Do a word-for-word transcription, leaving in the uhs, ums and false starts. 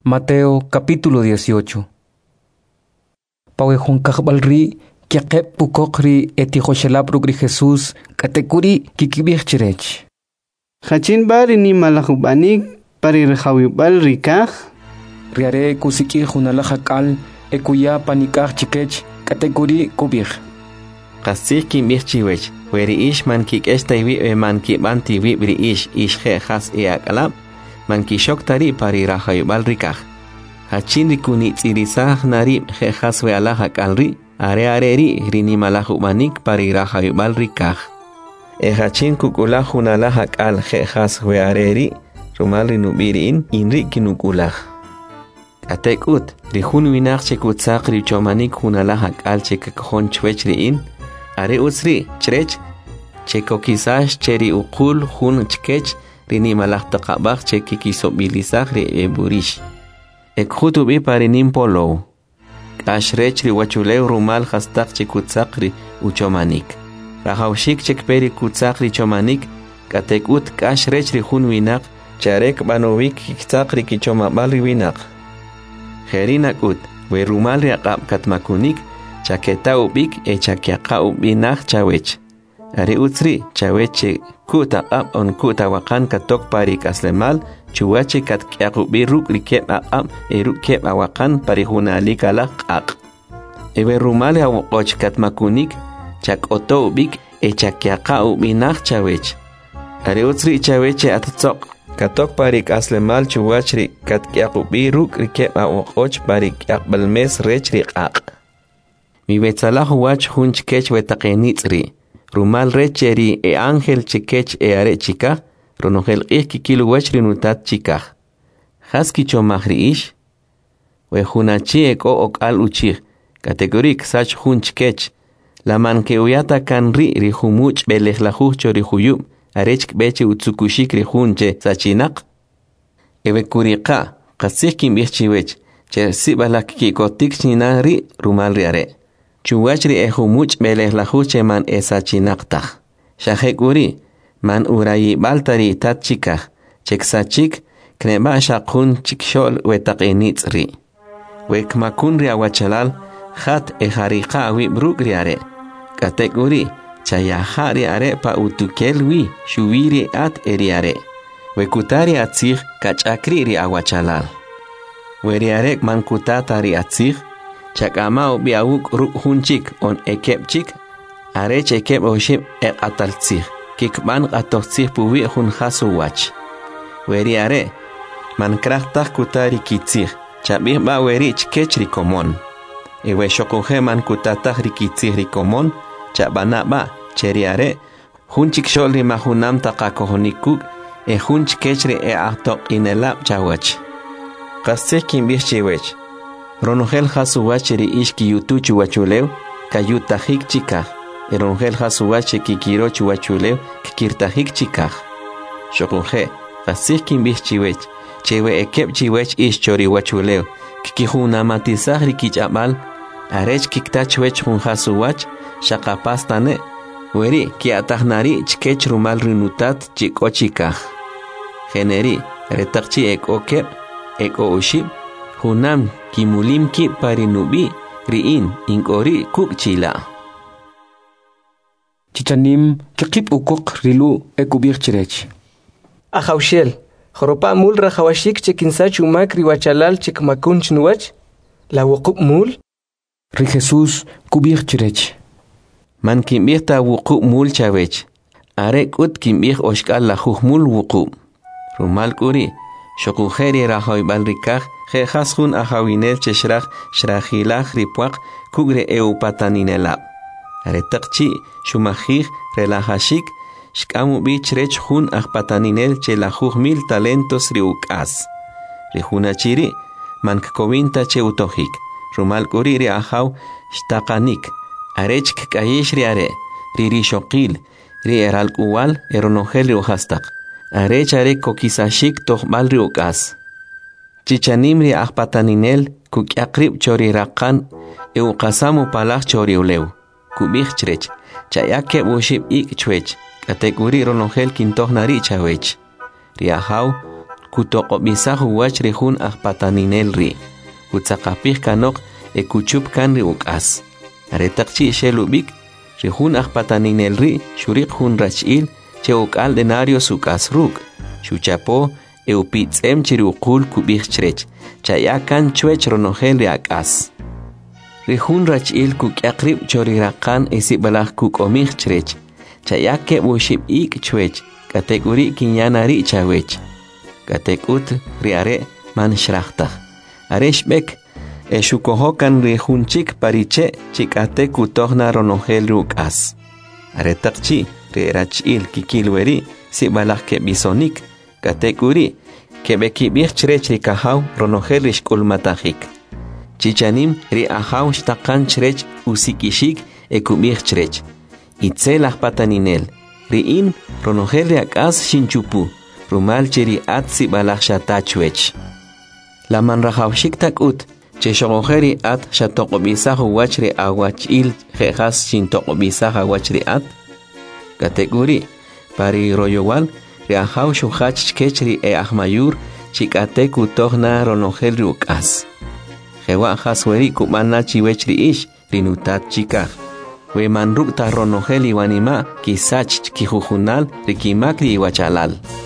Mateo capítulo dieciocho. Pawejón kajbalri, kiakep pukokri etijoshelaprucri Jesús, katekuri kikibirchirech. Hachin bari ni malahubanik pari rehawibal rikaj. Riare kusiki junalajakal, ekuya panikaj chikech, katekuri kubir. Qasik kimbirchiwech, weri ish man kikestaiwi e man kibantiwi bri ish ish he has e akalab. Man kishok tari pari rahayubal rikaj. Hachin rikuni tsirisah nari he has we alahak alri, are are ri rini malahubanik pari rahayubal rikaj. E hachin kukulah unalahak al he has we are ri, rumal rinubirin inri kinukulah. Atekut, rihun winak chekutsak richomanik unalahak al chekakon chwech riin, are usri, chrech, chekokisash cheri ukul hun chkech, rini malak takabak chekikisobilisah ri eburish. Ekhutubi parinim polo. Ashrech ri wachulew rumal hastak chekutsak ri uchomanik. Rahawshik chekperi kutsak ri chomanik, katekut kashrech ri hun winak, charek banovik kiksak ri kichomabal ri winak. Herinak ut, we rumal ri akab katmakunik, chaketa ubik e chakiaka ubinak chawech. Ari utsri, chaweche kuta ab on kuta wakan katok parik aslemal, chuwache kat kiakubi ruk rikep ab e rukep awakan parihuna alikala ak. Ewe rumale awokoch katmakunik, chak oto ubik e chakiaka ubinak chawech. Ari utsri chaweche atatok, katok parik aslemal chuwachri kat kiakubi ruk rikep awokoch parik akbalmes rech rik ak. Mi betsalah wach hunch kech wetaqenitsri. Rumal recheri e ángel chikech e are chika, ronogel ik kilu wachri nutat chika. Haski chomahri ish, we hunachi eko ok al uchir, kategorik sach hun chikech, la man que uyata kan ri ri humuch beleh la hucho ri huyub, arech beche utsukushik ri hunche sachinak. Ewe kurika, kasik bichchiwech, che sibalak ki kotik china ri rumal ri are. Chuwachri e humuch beleh la huche man esa chinaktaj. Shahekuri, man urayi baltari tat chikaj, cheksachik, kneba shakun chikshol wetaqenitsri. Wekmakun ri awachalal, hat e harika wi brugri are. Katekuri, chayahari are pa utukelwi, shubiri at eri are. Wekutari atzig, kachakri ri awachalal. Weri arek man kutatari atzig, Chakamao biauk ruk hunchik on ekepchik, arech ekep oship e ataltzig, kikban atotzig puwi hun hasu wach. Weri are, man krachtak kutari kitzig, chabih ba weri chkech rikomon. Ewe shokohe man kutatak rikitzig rikomon, chabana ba, cheri are, hunchik shol rimahunam takakohonikuk, e hunch kechri e atok inelap chawach. Kastik kimbih chiwech. Ronogel hasuwache ri ishki yutuchu wachulew, kayutahik chikaj. Ronogel hasuwache kikirochu wachulew, kikirtahik chikaj. Shokunje, fasik kimbih chiwech, chewe ekep chiwech ish chori wachulew, kikihunamatisaj ri kichabal, arech kiktachwech hun hasuwach, shakapastane, weri kiatahnari chkech rumal rinutat chiko chikaj. Generi, retakchi ek okep, ek oshib, Hunam kimulim ki parinubi riin inkori kukchila. Chichanim kikip ukok rilu ekubirchirech. Ahawshel, Joropa mul rahawashik chekinsach umak riwachalal chekmakun chnuach, la wukup mul. Ri Jesús kubirchirech. Man kimbirta wukup mul chavech. Arek ut kimbir oshkal la mul wukup. Rumal kuri, shokujeri rahoybal rikaj, He hasun ahawinel cheshrach shrachilach ripuak kugre eupataninelab. Retakchi shumahij relajashik shkamu bichrech hun ahpataninel chelajuj mil talentos riukas. Rihunachiri mankkovinta cheutojik. Rumal kuriri ahaw shtakanik. Arech kayish riare ririshokil ri eralkuwal eronogel riuhastak. Arech arek kokisashik tohmal riukas. Chichanimri ahpataninel kukyaqrib chori raqan euqasamu palaj chori ulew kubij chrech chayake bushib ik chwech kategori ronogel kintohnari chawech riahaw kutoqobisaj uwach ri jun ajpataninel ri utzaqapij kanok e kuchup kan ri uk'as aretaqchi xelubik ri jun ajpataninel ri xuriq jun rach'il che uk'al denarios uk'as ruk xuchapo e upitz'em chi ri uqul kubij chrech chaya kan chwech ronojel ri ak'as ri jun rach'il kuk'yaqrib chori raqan e sibalaj kuk'omij chrech chaya ke bushib ik chwech kategori kinyanari chawech katekut ri are man shrachtaj are shbek e shukohokan ri junchik pariche chikate kutohna ronojel ruk'as are taqchi ri rach'il kikilweri sibalaj ke bisonik kategori ke bekibij chrech ri kahaw ronojel ri shk'ulmatajik chichanim ri ahaw shtaqan chrech usikishik e kubij chrech itzel ajpataninel ri in ronojel ri ak'as shinchupu rumal chiri at sibalaj shatachwech la manrajawshik takut che shogojeri at shatoqobisaj uwach ri awach'il jejas shintoqobisaj awach ri at kategori pari royowal ri ahaw shujach chkech ri e ajmayur chikate kutojna ronojel ri uk'as jewa jasweri kub'ana chiwech ri ish ri nutat chikaj we manruk ta ronojel iwanima kisach kijujunal ri kimak ri iwachalal